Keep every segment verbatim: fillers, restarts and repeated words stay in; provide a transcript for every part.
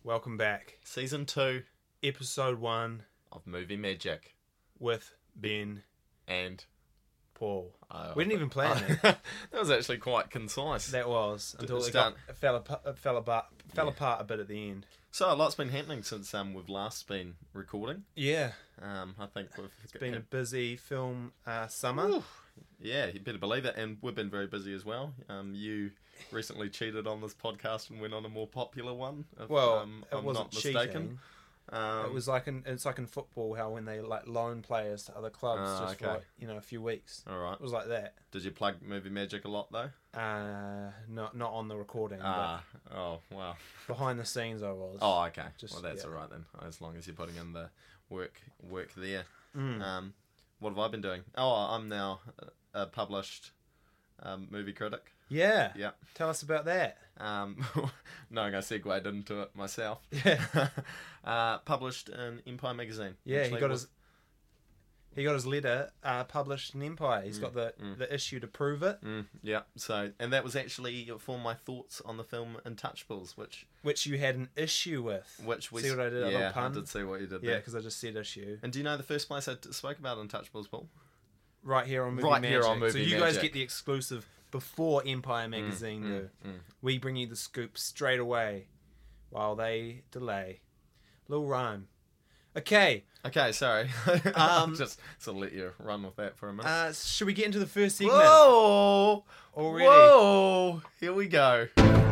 Welcome back. Season two Episode one of Movie Magic. with Ben And Paul. uh, We didn't even plan uh, it. that was actually quite concise. That was until it, start- got, it fell, apart, it fell, apart, fell Yeah. apart a bit at the end. So a lot's been happening since um, we've last been recording. Yeah, Um, I think we've it's been a busy film uh, summer. Ooh. Yeah, you better believe it. And we've been very busy as well. Um, you recently cheated on this podcast and went on a more popular one. If, Well, um, it I'm wasn't not mistaken. cheating. Um, It was like in, it's like in football, how when they like loan players to other clubs Ah, just okay. for like, you know a few weeks. all right. It was like that. Did you plug Movie Magic a lot though? Uh, not not on the recording, Ah, oh wow. but behind the scenes I was. Oh, okay. Just- well, that's yeah. all right then. As long as you're putting in the work, work there. Mm. Um, what have I been doing? Oh, I'm now a published um, movie critic. yeah. Yeah. Tell us about that. Um, no, I'm going to segue into it myself. Yeah. uh, published in Empire magazine. Yeah, he Actually got was- his he got his letter uh, published in Empire. He's got the, mm. the issue to prove it, Mm, yeah. So, and that was actually for my thoughts on the film Untouchables, which which you had an issue with. which we See what I did? A little Yeah, I pun? did see what you did Yeah, there. because I just said issue And do you know the first place I t- spoke about Untouchables, Paul? right here on Movie Right Magic. here on so Movie you guys Magic. get the exclusive before Empire magazine do. Mm, mm. We bring you the scoop straight away, while they delay. Little rhyme. Okay, Okay, sorry. Um, just sort of let you run with that for a minute. uh, should we get into the first segment Whoa! already? Whoa! Here we go.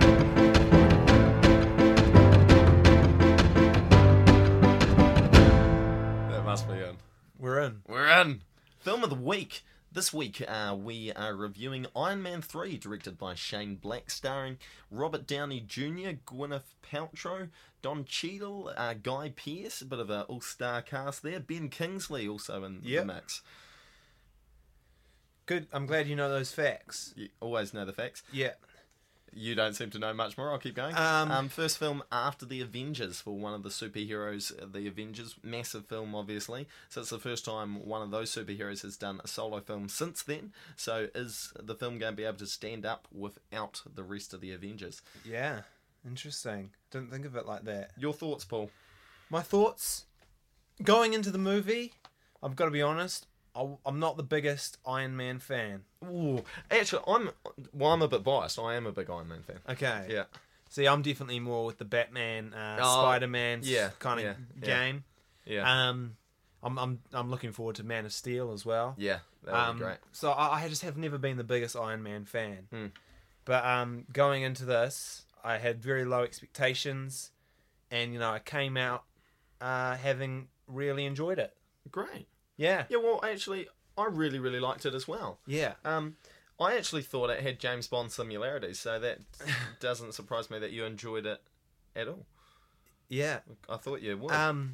That must be in. We're in. We're in. Film of the week. This week uh, we are reviewing Iron Man three, directed by Shane Black, starring Robert Downey Junior, Gwyneth Paltrow, Don Cheadle, uh, Guy Pearce, a bit of an all-star cast there. Ben Kingsley also in Yep. the mix. Good. I'm glad you know those facts. You always know the facts. Yeah. You don't seem to know much more. I'll keep going. Um, Um, first film after the Avengers for one of the superheroes, the Avengers. Massive film, obviously. So it's the first time one of those superheroes has done a solo film since then. So is the film going to be able to stand up without the rest of the Avengers? Yeah. Interesting. Didn't think of it like that. Your thoughts, Paul? My thoughts going into the movie, I've got to be honest, I- I'm not the biggest Iron Man fan. Ooh, actually, I'm well. I'm a bit biased. I am a big Iron Man fan. Okay. Yeah. See, I'm definitely more with the Batman, uh, Oh, Spider-Man yeah, kind of yeah, yeah. game. Yeah. Um, I'm I'm I'm looking forward to Man of Steel as well. yeah. That would Um, be great. so I, I just have never been the biggest Iron Man fan. Hmm. But um, going into this, I had very low expectations, and you know I came out uh, having really enjoyed it. Great. Yeah. Yeah. Well, actually, I really, really liked it as well. Yeah. Um, I actually thought it had James Bond similarities, so that doesn't surprise me that you enjoyed it at all. Yeah. I thought you would. Um,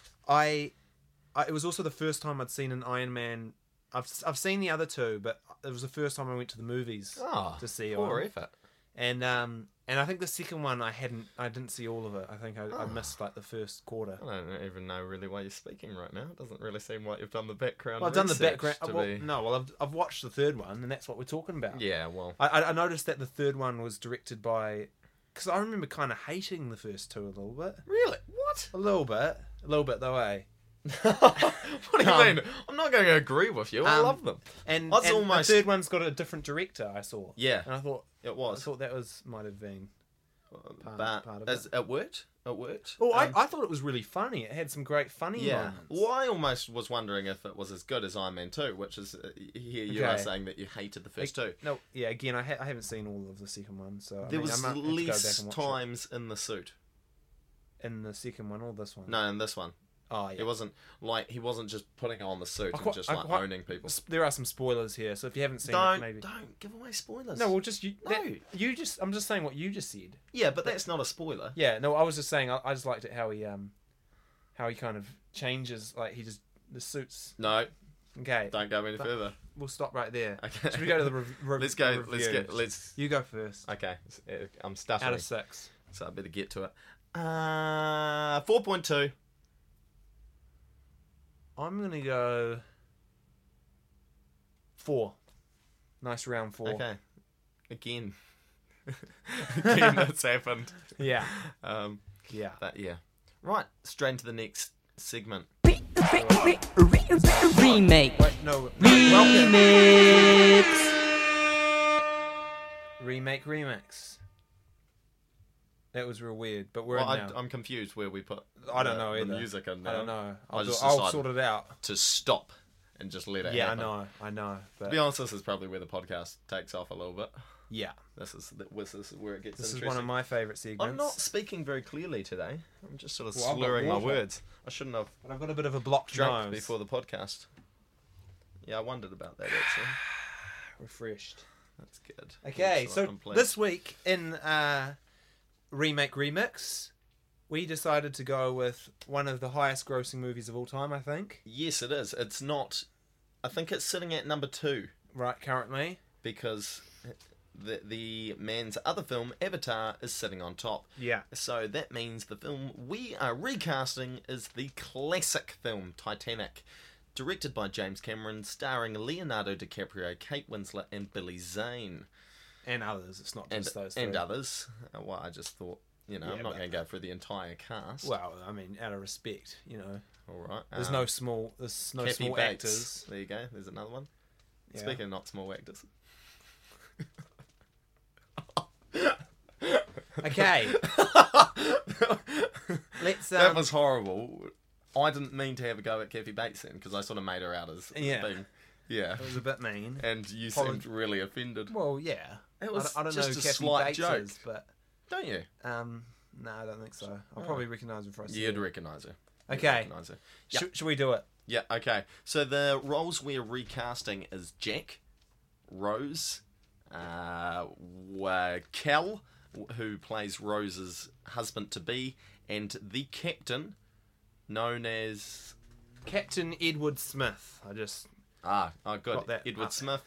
I, I, it was also the first time I'd seen an Iron Man. I've I've seen the other two, but it was the first time I went to the movies oh, to see poor one. effort. And um, and I think the second one I hadn't, I didn't see all of it. I think I, I Oh. missed like the first quarter. I don't even know really why you're speaking right now. It doesn't really seem like you've done the background. Well, I've done the research background. to Well, be- No, well, I've I've watched the third one, and that's what we're talking about. Yeah, well, I I I noticed that the third one was directed by, because I remember kind of hating the first two a little bit, really, what? a little bit, a little bit though, eh? What do you Um, mean? I'm not going to agree with you. I um, love them. And, That's and almost- the third one's got a different director. I saw. Yeah, And I thought it I was. thought that was might have been. part- but part of as, it worked. It worked. Oh, Um, I, I thought it was really funny. It had some great funny Yeah. moments. Well, I almost was wondering if it was as good as Iron Man two, which is uh, here you are Okay. saying that you hated the first two. No, yeah. Again, I, ha- I haven't seen all of the second one, so I There mean, I was might have to go back less and watch times in the suit. it. In the second one or this one. No, in this one, Oh yeah. it wasn't like he wasn't just putting on the suit I and quite- just I like quite- owning people. S- There are some spoilers here, so if you haven't seen Don't it, maybe. don't give away spoilers. No, well, just you. No. that- you just. I'm just saying what you just said. yeah, but that's not a spoiler. Yeah. No, I was just saying. I, I just liked it how he um, how he kind of changes. Like he just the suits. No, Okay. don't go any But- further. We'll stop right there. Okay. Should we go to the rev- rev- let's go. reviews? Let's get. Let's. You go first. Okay, uh, I'm Out stuttering, of six. so I better get to it. Uh, four point two. I'm gonna go four. Nice round four. Okay. Again. Again, that's happened. Yeah. Um, Yeah. But yeah. Right, straight into the next segment. Remake. Wait, no. Welcome. Remix. Remake remix. That was real weird, but we're Well, in I, now. I'm confused where we put I don't the, know the either. music in now. I don't know. I'll, I do, just I'll decided sort it out. to stop and just let it Yeah, I happen. know. I know. But To be honest, this is probably where the podcast takes off a little bit. yeah, This is this is where it gets this is interesting. one of my favourite segments. I'm not speaking very clearly today. I'm just sort of Well, I've got slurring my water. words. I shouldn't have But I've got a bit of a blocked drunk nose. before the podcast. Yeah, I wondered about that actually. Refreshed. That's good. Okay, Excellent. so I'm pleased. this week in uh, Remake Remix, we decided to go with one of the highest grossing movies of all time, I think. Yes, it is. It's not. I think it's sitting at number two Right, currently. because the the man's other film Avatar is sitting on top. Yeah. So that means the film we are recasting is the classic film Titanic, directed by James Cameron, starring Leonardo DiCaprio, Kate Winslet, and Billy Zane, And others. It's not and just those three. and others. Uh, Well, I just thought, you know, Yeah, I'm not but- going to go through the entire cast. Well, I mean, out of respect, you know. All right. There's um, no small, there's no Kathy small Bates. actors. There you go. There's another one. Yeah. Speaking of not small actors. Okay. Let's. Um, That was horrible. I didn't mean to have a go at Kathy Bates then, because I sort of made her out as, as Yeah. being, yeah. It was a bit mean. And you Apolog- seemed really offended, Well, yeah. It was I, don't- I don't just know a who Kathy slight Bates joke. is, but don't you? um, no, I don't think so. I'll Oh. probably recognise her if I see You'd her. recognise her. You'd Okay. recognise her. Yeah. Sh- should we do it? Yeah. Okay. So the roles we're recasting is Jack, Rose, uh, wa- Cal, who plays Rose's husband to be, and the captain, known as Captain Edward Smith. I just Ah, oh, good. Got that Edward up. Smith.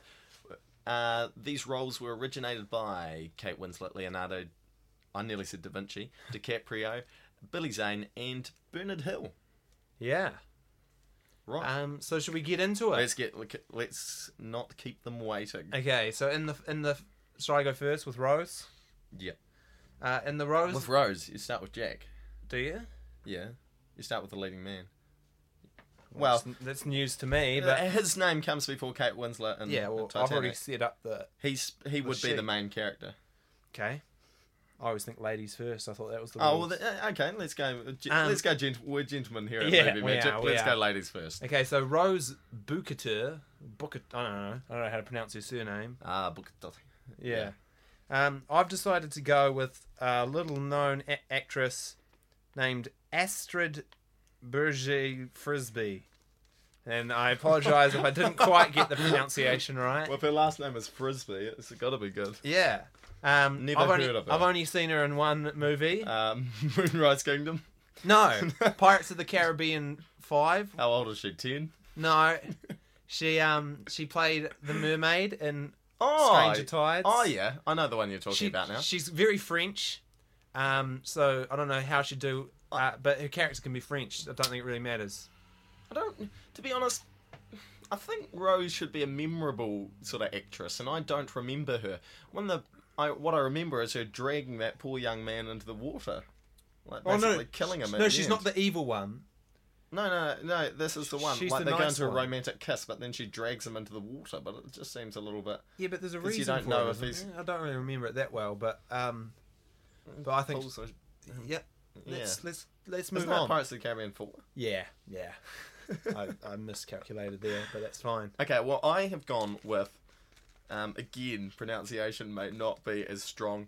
Uh, these roles were originated by Kate Winslet, Leonardo, I nearly said Da Vinci, DiCaprio, Billy Zane, and Bernard Hill. yeah. Right. Um. So should we get into it? let's get. Let's not keep them waiting. Okay. So in the in the should I go first with Rose? Yeah. Uh, in the Rose, With Rose, you start with Jack. do you? Yeah. You start with the leading man. Well, that's, that's news to me, uh, but his name comes before Kate Winslet and yeah. Well, I've Titanic. already set up the. He's he would be sheet. the main character. Okay. I always think ladies first. I thought that was the. Oh well, rules. the, uh, okay. Let's go. Ge- Um, let's go. Gent- we're gentlemen here at yeah, Movie we Magic. are, we Let's are. go ladies first. Okay, so Rose Bukater, Bukater, I don't know, I don't know how to pronounce her surname. Ah, book. Yeah. Um, I've decided to go with a little-known a- actress named Astrid Berger Frisbee, and I apologise if I didn't quite get the pronunciation right. Well, if her last name is Frisbee, it's got to be good. Yeah. Um, Never I've only, heard of her. I've only seen her in one movie. Um, Moonrise Kingdom. no, Pirates of the Caribbean Five. How old is she? Ten. No, she um she played the mermaid in Oh, Stranger Tides. Oh yeah, I know the one you're talking She, about now. She's very French, um, so I don't know how she'd do, uh, but her character can be French. I don't think it really matters. I don't. To be honest, I think Rose should be a memorable sort of actress, and I don't remember her. When the I, what I remember is her dragging that poor young man into the water, like Oh, no. basically killing him. At No, the she's end. not the evil one. No, no, no. This is the one. She's like the they go nice into a one. romantic kiss, but then she drags him into the water. But it just seems a little bit. Yeah, but there's a 'Cause you reason don't for know it. if isn't he's- there? I don't really remember it that well, but um, but I think Also, yep. yeah. Let's let's let's move Isn't that on. Pirates of the Caribbean four? Yeah, yeah. I, I miscalculated there, but that's fine. Okay, well, I have gone with, um, again, pronunciation may not be as strong.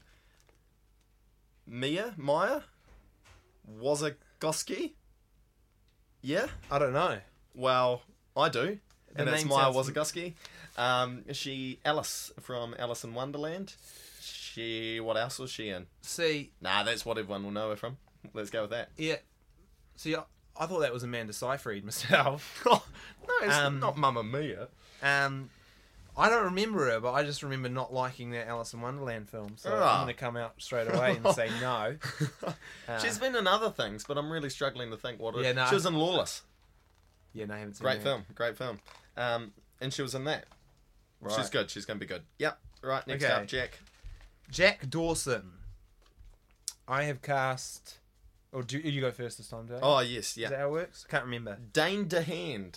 Mia? Maya? Wazagoski? Yeah? I don't know. Well, I do. The And it's name Maya sounds- Wazagoski. Um, she, Alice from Alice in Wonderland. She, what else was she in? See, Nah, that's what everyone will know her from. Let's go with that. yeah. See, I, I thought that was Amanda Seyfried myself. no, it's Um, not Mamma Mia. Um, I don't remember her, but I just remember not liking that Alice in Wonderland film. So Ah. I'm going to come out straight away and say no. Uh, She's been in other things, but I'm really struggling to think what it Yeah, no, She was in Lawless. Yeah, no, I haven't seen Great that. film, great film. Um, and she was in that. Right. She's good. She's going to be good. Yep. Right, next Okay. up, Jack. Jack Dawson. I have cast Or do you go first this time, Dave? Oh yes, Is yeah. that how it works? I can't remember. Dane DeHaan.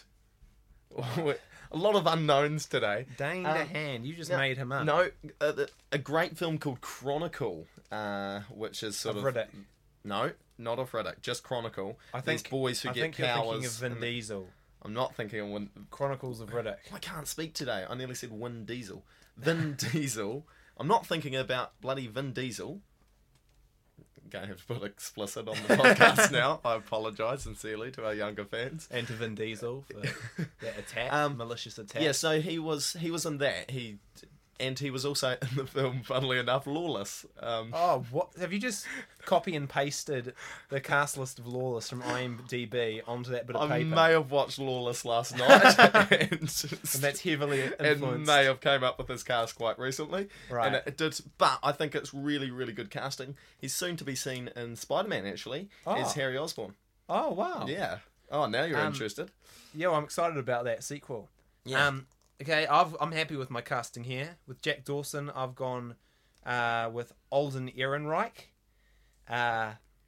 A lot of unknowns today. Dane Um, DeHaan. You just no, made him up. No, a, a great film called Chronicle, uh, which is sort Of of Riddick. no, not of Riddick, just Chronicle. I think These boys who I get think you're powers. thinking of Vin and- Diesel. I'm not thinking of Win. Chronicles of Riddick. I can't speak today. I nearly said Vin Diesel. Vin Diesel. I'm not thinking about bloody Vin Diesel. Going to have to put explicit on the podcast now. I apologise sincerely to our younger fans. And to Vin Diesel for that attack, Um, malicious attack. Yeah, so he was he was in that. He and he was also in the film, funnily enough, Lawless. Um, Oh, what? Have you just copy and pasted the cast list of Lawless from IMDb onto that bit of I paper? may have watched Lawless last night, and, And that's heavily and influenced. may have came up with this cast quite recently. Right. And it did, but I think it's really, really good casting. He's soon to be seen in Spider-Man, actually, Oh. as Harry Osborn. Oh, wow. Yeah. Oh, now you're Um, interested. Yeah, well, I'm excited about that sequel. Yeah. Um, okay, I've, I'm happy with my casting here. With Jack Dawson, I've gone uh, with Alden Ehrenreich. Uh,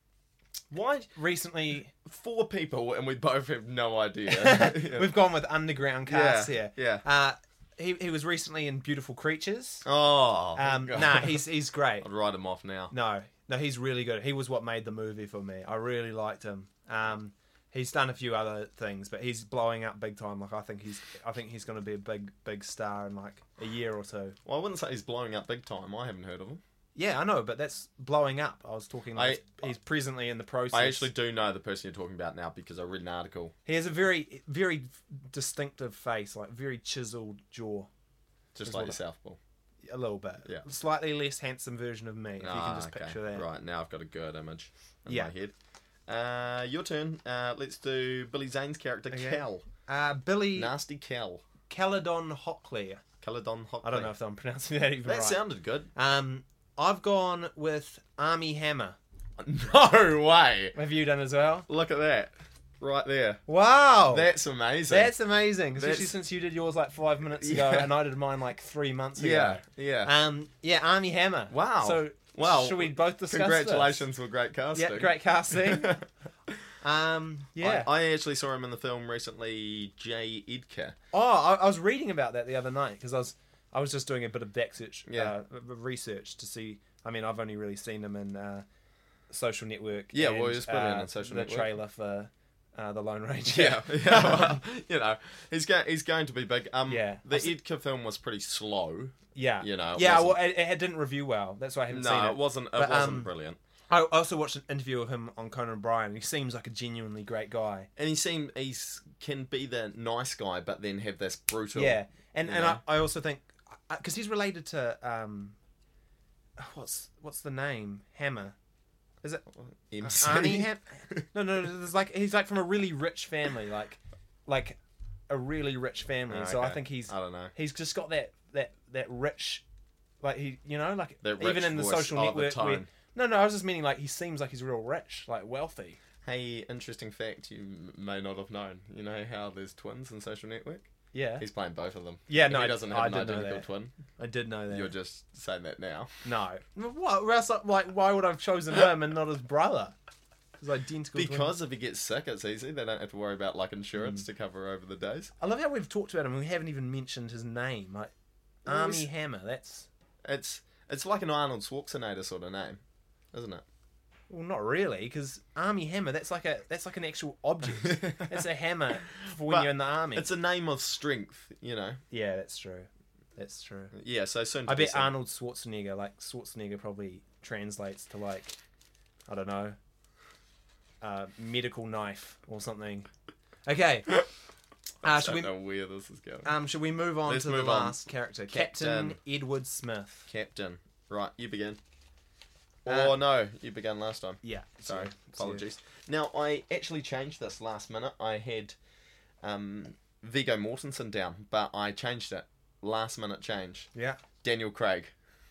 Why recently, four people and we both have no idea? Yeah. we've gone with underground cast Yeah, here. yeah. Uh, he he was recently in Beautiful Creatures. Oh. Um, God. nah, he's he's great. I'd write him off now. No, no, he's really good. He was what made the movie for me. I really liked him. Um, he's done a few other things, but he's blowing up big time. Like I think he's, I think he's going to be a big, big star in like a year or two. Well, I wouldn't say he's blowing up big time. I haven't heard of him. Yeah, I know, but that's blowing up. I was talking like I- he's presently in the process. I actually do know the person you're talking about now because I read an article. he has a very, very distinctive face, like very chiseled jaw, Just Is like what I- yourself, Paul. a little bit. Yeah. Slightly less handsome version of me, if you can Ah, just okay. picture that. Right, now I've got a good image in Yeah. my head. Uh, your turn. Uh, let's do Billy Zane's character, Okay. Cal. Uh, Billy Nasty Cal. Caledon Hockley. Caledon Hockley. I don't know if I'm pronouncing that even That right. sounded good. Um, I've gone with Army Hammer. No way! Have you done as well? Look at that. Right there. Wow, That's amazing. that's amazing. Especially That's- since you did yours like five minutes ago, Yeah. and I did mine like three months ago. Yeah, yeah. Um, yeah, Army Hammer. Wow. So, Wow. should we both discuss Congratulations for great this? casting. Yeah, great casting. um, yeah. I, I actually saw him in the film recently, Jay Edgar. oh, I, I was reading about that the other night because I was I was just doing a bit of back search, Yeah. uh, research to see. I mean, I've only really seen him in uh, Social Network. Yeah, and, well, he was brilliant uh, in Social the Network. trailer for uh, the Lone Ranger. Yeah, yeah. Well, you know, he's going. He's going to be big. Um, Yeah. The I've se- Edgar film was pretty slow. Yeah, You know, it yeah. Well, wasn't- it, it didn't review well. That's why I haven't No, seen it. it wasn't. It But, wasn't um, brilliant. I also watched an interview of him on Conan O'Brien. He seems like a genuinely great guy. And he seemed he's can be the nice guy, but then have this brutal. Yeah, and you and know? I, I also think because he's related to um, what's what's the name Hammer? Is it M C. Arnie Ham? No, no, no. There's like he's like from a really rich family, like like a really rich family. Oh, So I okay. think he's I don't know. he's just got that that that rich, like he you know like That even rich in the voice. Social Oh, the Network. where- tone. no, no. I was just meaning like he seems like he's real rich, like wealthy. Hey, interesting fact you m- may not have known. You know how there's twins in Social Network? Yeah, He's playing both of them. yeah. No, he I- doesn't I have an did know identical that. twin. I did know that. You're just saying that now. No. What? Or else, like, why would I have chosen him and not his brother? He's identical. twins. Because if he gets sick, it's easy. They don't have to worry about like insurance Mm. to cover over the days. I love how we've talked about him and we haven't even mentioned his name. Like Well, Army he's- Hammer. That's It's it's like an Arnold Schwarzenegger sort of name, isn't it? well, not really, because Army Hammer. That's like a that's like an actual object. That's a hammer for when But you're in the army. It's a name of strength, you know. Yeah, that's true. That's true. Yeah, so soon to I be bet seen. Arnold Schwarzenegger, like Schwarzenegger, probably translates to like, I don't know, uh, medical knife or something. Okay. Uh, I should don't we know where this is going. um should we move on Let's to move the on. last character, Captain, Captain. Edward Smith? Captain. Right, you begin. Uh, Or no, you began last time. Yeah. Sorry, it's you. apologies. Now, I actually changed this last minute. I had um, Viggo Mortensen down, but I changed it. Last minute change. Yeah. Daniel Craig.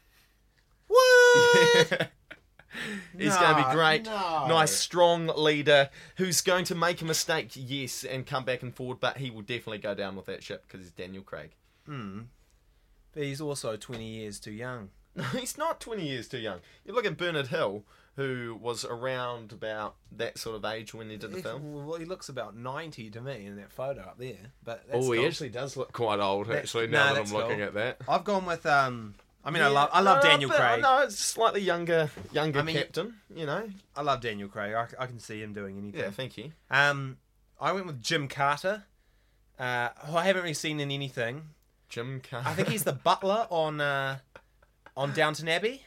What? He's going to be No, great. no. Nice, strong leader who's going to make a mistake, yes, and come back and forward, but he will definitely go down with that ship because he's Daniel Craig. Hmm. But he's also twenty years too young. No, he's not twenty years too young. You look at Bernard Hill, who was around about that sort of age when he did the He- film. Well, he looks about ninety to me in that photo up there. But that's Oh, he cool. actually does look quite old, That's- actually, no, now that that's I'm looking cool. at that. I've gone with um. I mean, I Yeah, love I love no, Daniel but, Craig. No, it's slightly younger, younger I mean- captain, you know. I love Daniel Craig. I, I can see him doing anything. Yeah, thank you. Um, I went with Jim Carter. Uh, who I haven't really seen in anything. Jim Carter. I think he's the butler on uh, on Downton Abbey.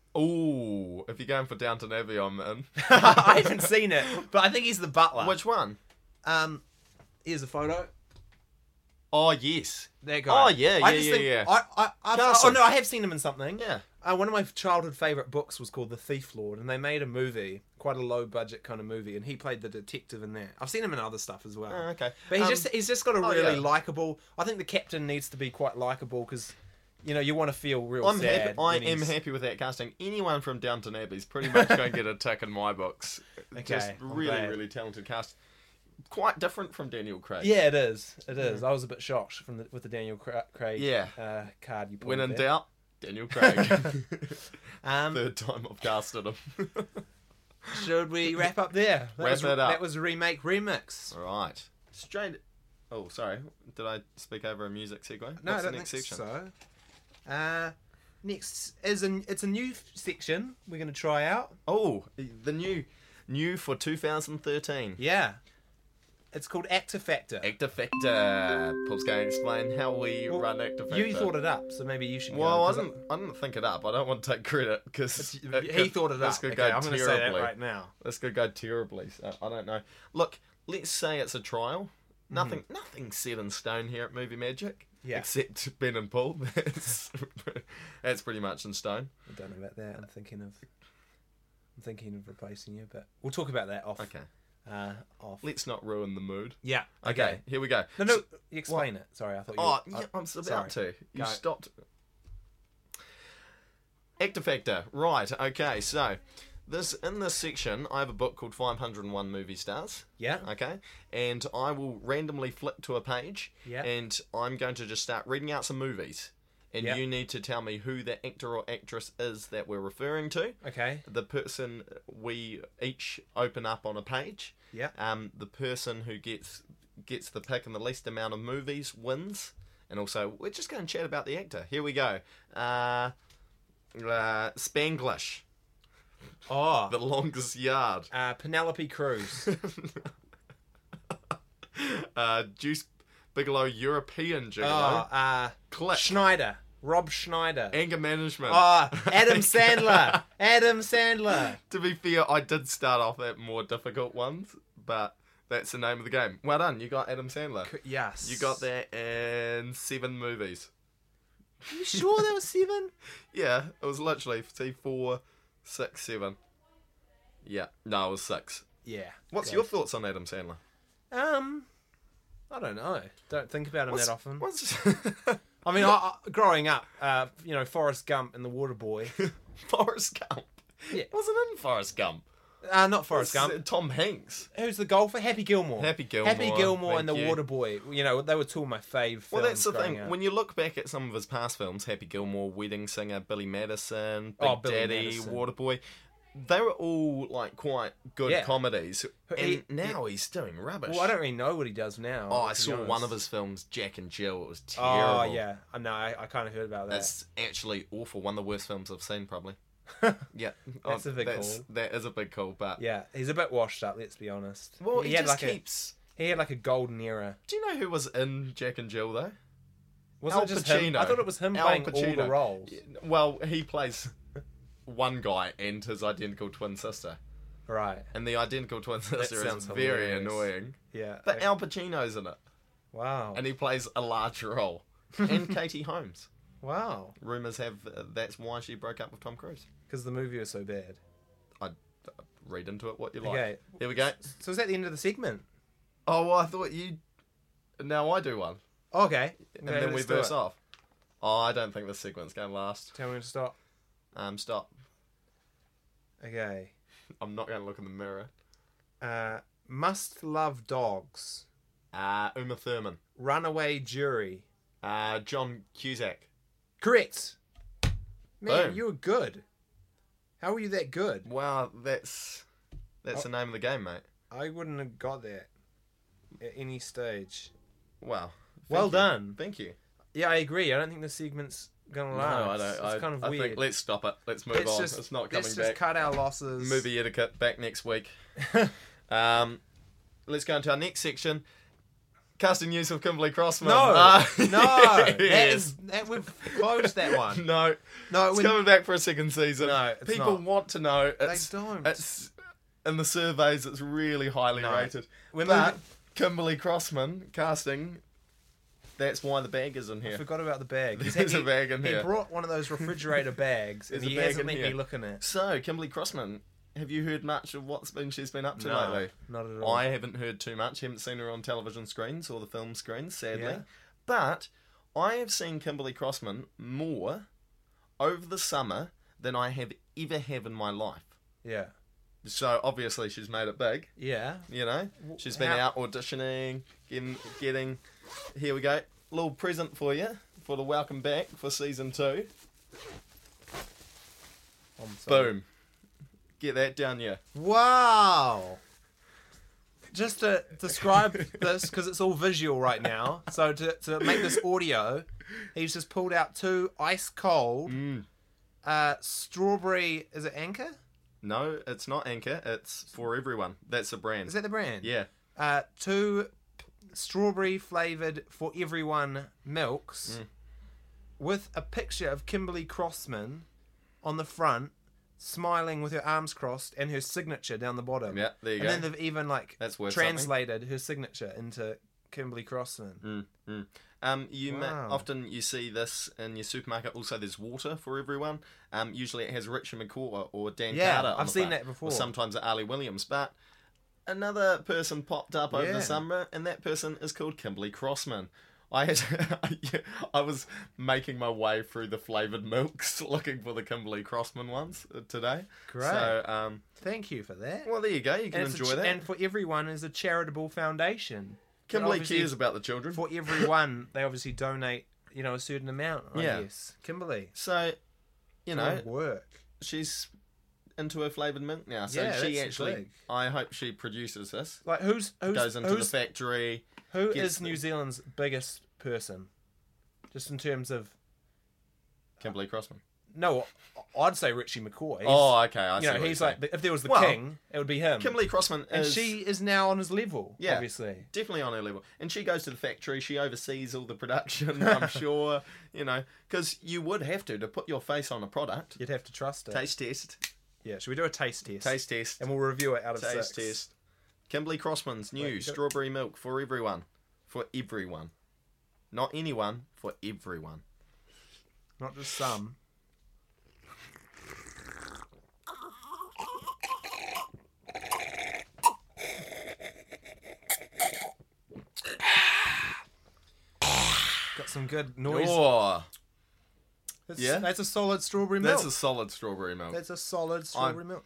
Ooh, if you're going for Downton Abbey, I'm in. I haven't seen it, but I think he's the butler. Which one? Um, here's a photo. Oh, yes. That guy. Oh, yeah, I yeah, just yeah, think, yeah. I, I, I've, Carson. oh no, I have seen him in something. Yeah. Uh, one of my childhood favourite books was called The Thief Lord, and they made a movie, quite a low budget kind of movie, and he played the detective in that. I've seen him in other stuff as well. Oh, okay. But he's Um, just he's just got a oh, really yeah. likable. I think the captain needs to be quite likable because, you know, you want to feel real I'm sad. happy. I when am he's- happy with that casting. Anyone from Downton Abbey is pretty much going to get a tick in my books. Just Okay, I'm really, glad. really talented cast. Quite different from Daniel Craig. Yeah, it is. It is. I was a bit shocked from the, with the Daniel Cra- Craig Yeah. uh, card you put. When in there. doubt, Daniel Craig. Um, Third time I've casted him. should we wrap up there? That Wrap was, it up. That was a remake remix. All right. Straight. Oh, sorry. Did I speak over a music segue? No, What's I don't the think next section? so. Uh, next is an it's a new f- section we're going to try out. Oh, the new, new for two thousand thirteen. Yeah, it's called Actor Factor. Actor Factor. Paul's going to explain how we Well, run Actor Factor. You thought it up, so maybe you should. Well, go, I 'cause didn't. I didn't think it up. I don't want to take credit because He thought it This up. could Okay, go I'm going to say that terribly. right now. This could go terribly. So I don't know. Look, let's say it's a trial. Nothing, nothing set in stone here at Movie Magic. Yeah. Except Ben and Paul. That's, that's pretty much in stone. I don't know about that. I'm thinking of. I'm thinking of replacing you, but we'll talk about that off. Okay. Uh, off. Let's not ruin the mood. Yeah. Okay. Okay. Here we go. No, no. So- you explain it. Sorry, I thought you. oh, were, yeah, I'm sorry. about to. You Go. stopped. Actor Factor. Right. Okay. So, this in this section, I have a book called five hundred one Movie Stars. Yeah. Okay, and I will randomly flip to a page, Yeah. and I'm going to just start reading out some movies, and Yeah. you need to tell me who the actor or actress is that we're referring to. Okay. The person we each open up on a page. Yeah. Um, the person who gets gets the pick and the least amount of movies wins, and also we're just going to chat about the actor. Here we go. Uh, uh, Spanglish, Oh. The Longest Yard. Uh, Penelope Cruz. uh, Juice Bigelow, European Oh, Gigolo. uh, Click. Schneider. Rob Schneider. Anger Management. Oh, Adam Sandler. Adam Sandler. To be fair, I did start off at more difficult ones, but that's the name of the game. Well done, you got Adam Sandler. C- Yes. You got that in seven movies. You sure there was seven? Yeah, it was literally, see, four, six, seven. Yeah, no, it was six. Yeah. What's Okay. your thoughts on Adam Sandler? Um, I don't know. Don't think about him What's- that often. What's I mean, I, I, growing up, uh, you know, Forrest Gump and the Waterboy. Forrest Gump? Yeah. Wasn't in Forrest Gump. Uh, not Forrest It's, Gump. uh, Tom Hanks. Who's the golfer? Happy Gilmore. Happy Gilmore, Happy Gilmore and the thank you. Waterboy. You know, they were two of my fave films. Well, that's the growing thing. up. When you look back at some of his past films, Happy Gilmore, Wedding Singer, Billy Madison, Big Oh, Billy Daddy, Madison. Waterboy, they were all like quite good Yeah. comedies. And He- now he's doing rubbish. Well, I don't really know what he does now. oh, I to be saw one honest. of his films, Jack and Jill. It was terrible. Oh, yeah. I know. I, I kind of heard about that. It's actually awful. One of the worst films I've seen, probably. Yeah, That's a big that's, call. That is a big call, but Yeah, he's a bit washed up. Let's be honest. well, he, had just like keeps. a he had like a golden era. Do you know who was in Jack and Jill though? Was Al it just him? Pacino. I thought it was him Al playing all Pacino. the roles. Well, he plays one guy and his identical twin sister. Right. And the identical twin sister is sounds very hilarious. annoying. Yeah. But Okay. Al Pacino's in it. Wow. And he plays a large role. And Katie Holmes. Wow. Rumours have uh, that's why she broke up with Tom Cruise. Because the movie was so bad. I uh, read into it what you like. Okay. Here we go. So is that the end of the segment? Oh, well, I thought you... Now I do one. Okay. And Okay, then we let's do verse it. off. Oh, I don't think this segment's going to last. Tell me when to stop. Um, stop. Okay. I'm not going to look in the mirror. Uh, must love dogs. Uh, Uma Thurman. Runaway jury. Uh, John Cusack. Correct. Man, Boom. you were good. How were you that good? Well, that's that's Oh. the name of the game, mate. I wouldn't have got that at any stage. Wow. Well Thank you. done. Thank you. Yeah, I agree. I don't think this segment's gonna last. No, I don't. It's I, kind of I weird. think let's stop it. Let's move Let's on. just- it's not coming Let's back. just cut our losses. Movie etiquette back next week. um, let's go into our next section. Casting news of Kimberly Crossman. No, Ah, no, that yes. is that we've closed that one. No, No, it's when- coming back for a second season. No, it's People not. want to know. They It's, don't. It's in the surveys. It's really highly No. rated. We're but moving- Kimberly Crossman casting. That's why the bag is in I here. forgot about the bag. He's There's he, a bag in he here. brought one of those refrigerator bags, and There's a he bag hasn't in let here. me look in it. So, Kimberly Crossman, have you heard much of what's been she's been up to No, lately? not at all. I haven't heard too much. Haven't seen her on television screens or the film screens, sadly. Yeah. But I have seen Kimberly Crossman more over the summer than I have ever have in my life. Yeah, So obviously she's made it big. yeah. You know, W- she's been how- out auditioning, getting, getting. Here we go, little present for you for the welcome back for season two. I'm sorry. Boom, get that down, yeah. Wow. Just to describe this, because it's all visual right now, so to, to make this audio, he's just pulled out two ice cold Mm. uh, strawberry. Is it Anchor? No, it's not Anchor. It's For Everyone. That's the brand. Is that the brand? Yeah. Uh, two strawberry flavored For Everyone milks Mm. with a picture of Kimberly Crossman on the front, smiling with her arms crossed, and her signature down the bottom. Yeah, there you and go. then they've even like That's worth translated her signature into Kimberly Crossman. Mm, mm. Um, you ma- Wow. often you see this in your supermarket. Also, there's water for everyone. Um, usually it has Richard McCaw or Dan Yeah, Carter. on I've the seen front, that before. Or sometimes Ali Williams. But another person popped up over Yeah. the summer, and that person is called Kimberly Crossman. I had, I was making my way through the flavoured milks looking for the Kimberly Crossman ones uh, today. Great. So, um, Thank you for that. well, there you go. You can and it's a enjoy ch- that. And For Everyone is a charitable foundation. Kimberly obviously- cares about the children. For everyone, they obviously donate, you know, a certain amount. I Yeah. guess. Kimberly, So, you know, good work. she's into her flavoured milk now. So Yeah, she that's actually, big. I hope she produces this. Like who's who's Goes into who's the factory. who gets is New the- Zealand's biggest person, just in terms of Kimberly Crossman. no, I'd say Richie McCaw. He's- Oh, okay. I see you know, what he's you're like saying. if there was the Well, king, it would be him. Kimberly Crossman and is she is now on his level. Yeah. Obviously. definitely on her level, and she goes to the factory. She oversees all the production. I'm sure, you know, because you would have to to put your face on a product. You'd have to trust it. Taste test, Yeah, should we do a taste test? taste test, And we'll review it out of taste six. test. Kimberly Crossman's new Wait, you gotta- strawberry milk for everyone, for everyone, not anyone, for everyone. Not just some. Got some good noise. Oh, That's, yeah? that's a solid strawberry milk. that's a solid strawberry milk. That's a solid strawberry milk.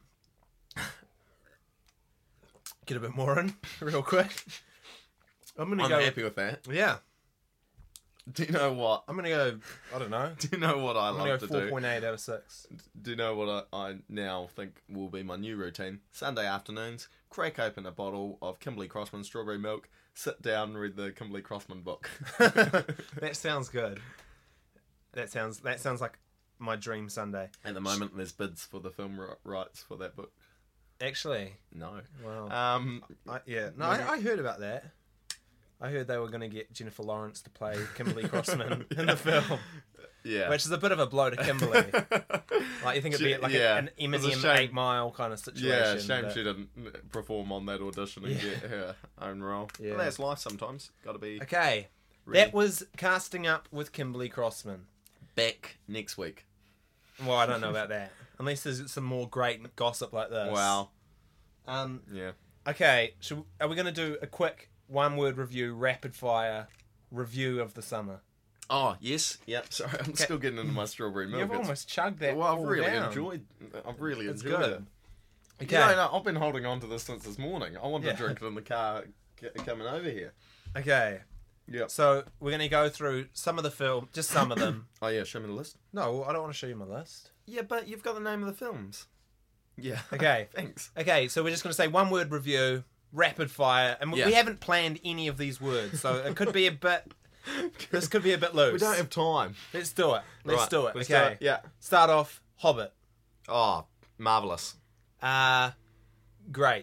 Get a bit more in, real quick. I'm gonna I'm go. happy with that. Yeah, Do you know what? I'm gonna go. I don't know. Do you know what I I'm gonna love go to four do? point eight out of six. Do you know what I, I now think will be my new routine? Sunday afternoons, crack open a bottle of Kimberly Crossman strawberry milk, sit down and read the Kimberly Crossman book. That sounds good. That sounds. That sounds like my dream Sunday. At the moment, there's bids for the film ri- rights for that book. Actually, No. wow. Um, I, yeah, no, I, I heard about that. I heard they were going to get Jennifer Lawrence to play Kimberly Crossman in the film, yeah. which is a bit of a blow to Kimberly. Like you think it'd be She- like yeah. an It's a Eminem shame. Eight Mile kind of situation. yeah, shame but- she didn't perform on that audition and Yeah. get her own role. Yeah. Well, that's life sometimes. Got to be Okay, ready. that was casting up with Kimberly Crossman. Back next week. Well, I don't know about that. Unless there's some more great gossip like this. Wow. Um. Yeah. Okay. Should, are we going to do a quick one-word review, rapid fire review of the summer? Oh, yes. Yep. Sorry, I'm still getting into my strawberry milk. You've It's- almost chugged that. well, I've all really down. enjoyed. I've really It's enjoyed good. it. Okay. You know, no, I've been holding on to this since this morning. I wanted Yeah. to drink it in the car c- coming over here. Okay. Yeah. So we're going to go through some of the film, just some of them. Oh yeah, show me the list. No, I don't want to show you my list. Yeah, but you've got the name of the films. Yeah. Okay. Thanks. Okay, so we're just going to say one word review, rapid fire, and we- Yeah. we haven't planned any of these words, so it could be a bit. This could be a bit loose. We don't have time. Let's do it. Let's Right, do it. let's okay. do it. Yeah. Start off. Hobbit. Oh, marvelous. Uh, great.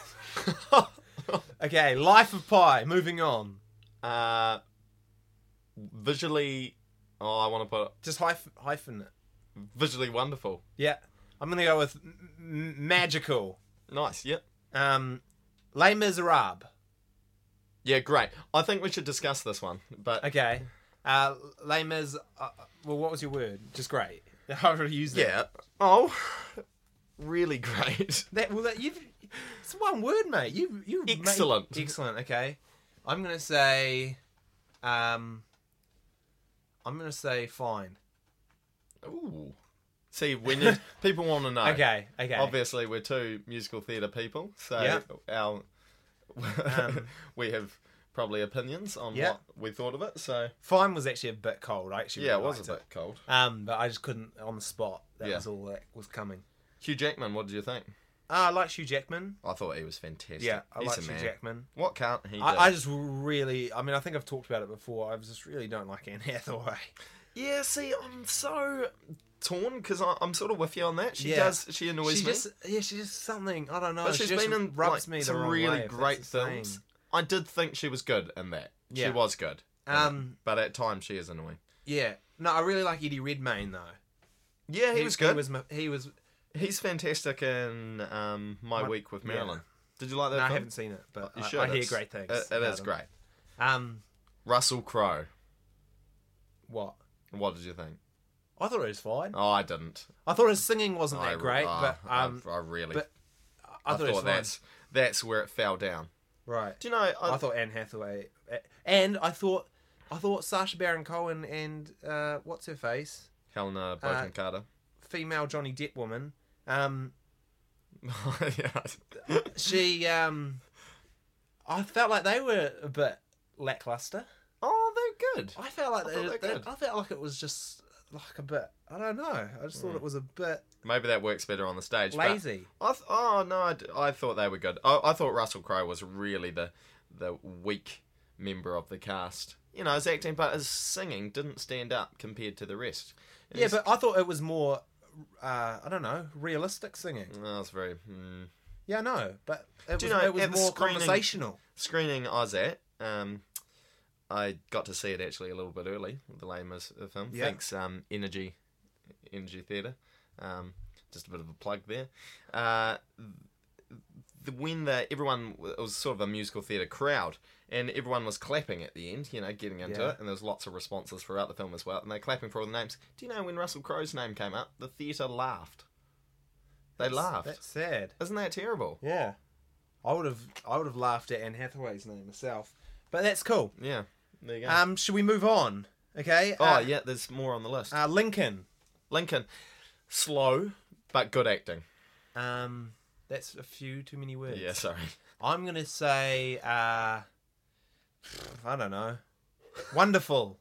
Okay, Life of Pi. Moving on. uh, visually, oh, I want to put Just hyphen, hyphen it. visually wonderful. Yeah, I'm gonna go with m- m- magical. Nice. Yep. Um, Les Miserables. Yeah, great. I think we should discuss this one, but Okay. Uh, Les Mis. Uh, well, what was your word? Just great. I already used it. yeah. Oh, really great. That well, that you've. It's one word, mate. You you. Excellent. Made, excellent. Okay. I'm gonna say. Um. I'm gonna say fine. Ooh. See, when you, people want to know. Okay. Okay. Obviously, we're two musical theatre people, so Yeah. our Um, we have probably opinions on Yeah. what we thought of it. So Fine was actually a bit cold. I actually yeah, it really was a liked bit cold. Um, but I just couldn't on the spot. That Yeah. was all that was coming. Hugh Jackman, what did you think? Uh, I like Hugh Jackman. I thought he was fantastic. Yeah, I He's like a Hugh man. Jackman. What can't he do? I, I just really, I mean, I think I've talked about it before. I just really don't like Anne Hathaway. Yeah, see, I'm so torn because I'm sort of with you on that. She Yeah. does. She annoys She me. just, yeah, she's just something. I don't know. But she she's just been in rubs like, me the some wrong really way, if great that's the same. films. I did think she was good in that. She Yeah. was good. in Um, it. But at times she is annoying. Yeah, no, I really like Eddie Redmayne though. Yeah, he, was good. He was, ma- he was. He's fantastic in um, My, My- Week with yeah. Marilyn. Did you like that No, I film? haven't seen it, but You I, should. I hear It's- great things. It, it about is him. great. Um, Russell Crowe. what? What did you think? I thought it was fine. Oh, I didn't. I thought his singing wasn't I, that great, oh, but um, I, I really. but I, I, thought, it was thought fine. that's that's where it fell down. Right. Do you know? I, I thought Anne Hathaway, and I thought, I thought Sacha Baron Cohen and uh, what's her face, Helena Bonham Carter. female Johnny Depp woman, um, yeah. she, um, I felt like they were a bit lackluster. Oh, they're good. I felt like I they, thought they're they- good. I felt like it was just like a bit. I don't know. I just thought Mm. it was a bit Maybe that works better on the stage. but lazy. I th- oh no, I, d- I thought they were good. I, I thought Russell Crowe was really the the weak member of the cast. You know, his acting, but his singing didn't stand up compared to the rest. Yeah, His- but I thought it was more. Uh, I don't know, realistic singing. no, it's very hmm. Yeah, no, but it Do was, you know, it was at the more screening- conversational. Screening I was at. Um, I got to see it actually a little bit early. The Lame is a film. Yeah. Thanks, um, Energy, Energy Theatre. Um, just a bit of a plug there. Uh, the, when the everyone it was sort of a musical theatre crowd, and everyone was clapping at the end. You know, getting into Yeah. it, and there was lots of responses throughout the film as well. And they're clapping for all the names. Do you know when Russell Crowe's name came up, the theatre laughed. They That's- laughed. That's sad. Isn't that terrible? Yeah, I would have. I would have laughed at Anne Hathaway's name myself. But that's cool. Yeah. There you go. Um, should we move on? Okay. oh uh, yeah, there's more on the list. Uh, Lincoln. Lincoln, slow but good acting. Um, that's a few too many words. Yeah, sorry. I'm gonna say. Uh, I don't know. Wonderful.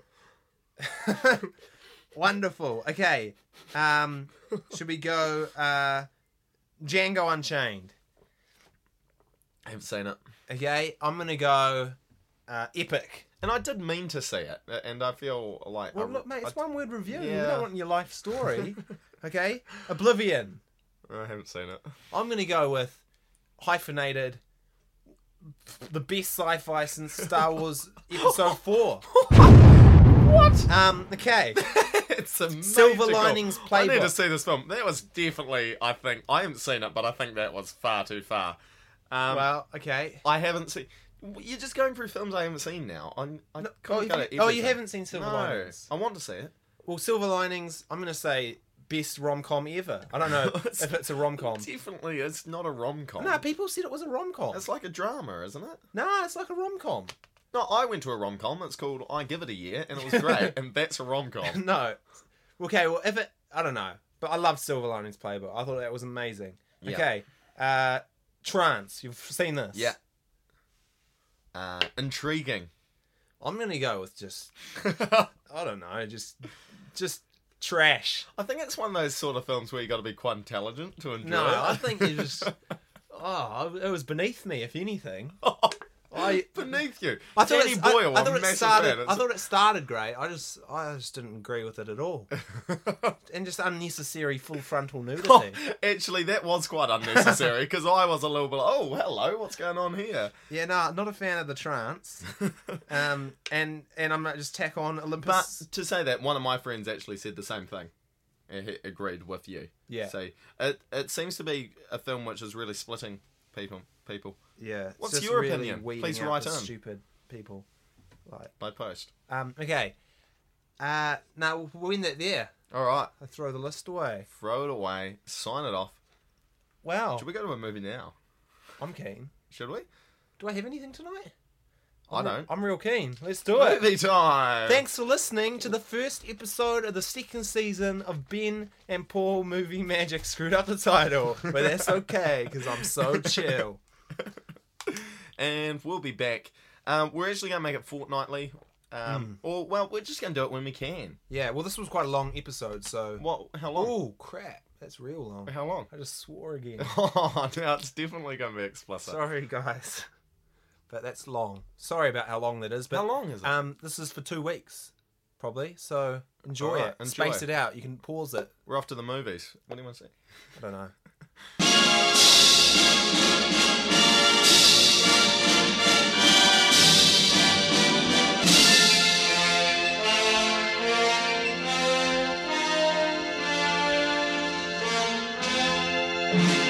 Wonderful. Okay. Um, should we go? Uh, Django Unchained. I haven't seen it, Okay. I'm gonna go. Uh, epic. and I did mean to see it, and I feel like Well, I, look, mate, it's I, one word review. We Yeah. don't want your life story. Okay. Oblivion. I haven't seen it. I'm gonna go with hyphenated. The best sci-fi since Star Wars Episode Four. What? Um. Okay. It's a Silver major call. Linings I need Playbook. to see this film. That was definitely, I think, I haven't seen it, but I think that was far too far. Um, Well. Okay. I haven't seen. You're just going through films I haven't seen now. I'm, I No, can't oh, you, go to oh, you everything. haven't seen Silver No, Linings. I want to see it. Well, Silver Linings. I'm gonna say best rom com ever. I don't know It's- if it's a rom com. Definitely, it's not a rom com. No, people said it was a rom com. It's like a drama, isn't it? No, it's like a rom com. No, I went to a rom com. It's called I Give It a Year, and it was great. And that's a rom com. No. Okay. Well, if it, I don't know, but I love Silver Linings Playbook. I thought that was amazing. Yeah. Okay. Uh, Trance. You've seen this? Yeah. Uh, intriguing. I'm gonna go with just I don't know, just just trash. I think it's one of those sort of films where you got to be quite intelligent to enjoy No, it. I think you just oh, it was beneath me, if anything. I Beneath you. I thought, Danny it, Boyle, I, I a thought it massive started. fan. I thought it started great. I just, I just didn't agree with it at all, and just unnecessary full frontal nudity. Oh, actually, that was quite unnecessary because I was a little bit like, oh, hello, what's going on here? Yeah, no, not a fan of the trance. um, and and I'm not just tack on But Olympus. to say that, one of my friends actually said the same thing. He agreed with you. Yeah. So it it seems to be a film which is really splitting people. People Yeah. it's What's just your really opinion? weeding Please out write the in. Stupid people. Like, by post. um, okay. Uh, now we'll end it there. All right, I throw the list away. throw it away, sign it off. Wow, Should we go to a movie now? I'm keen. Should we? Do I have anything tonight? I I'm re- don't. I'm real keen. Let's do it. Movie time. Thanks for listening to the first episode of the second season of Ben and Paul Movie Magic. Screwed up the title, but that's okay because I'm so chill. And we'll be back. Um, we're actually going to make it fortnightly. Um, Or, well, we're just going to do it when we can. Yeah, well, this was quite a long episode, so. What? How long? Oh, crap. That's real long. How long? I just swore again. Oh, now it's definitely going to be explicit. Sorry, guys. But that's long. Sorry about how long that is. But How long is it? Um, this is for two weeks, probably. So enjoy Alright, it. enjoy. Space it out. You can pause it. We're off to the movies. What do you want to see? I don't know. Thank you.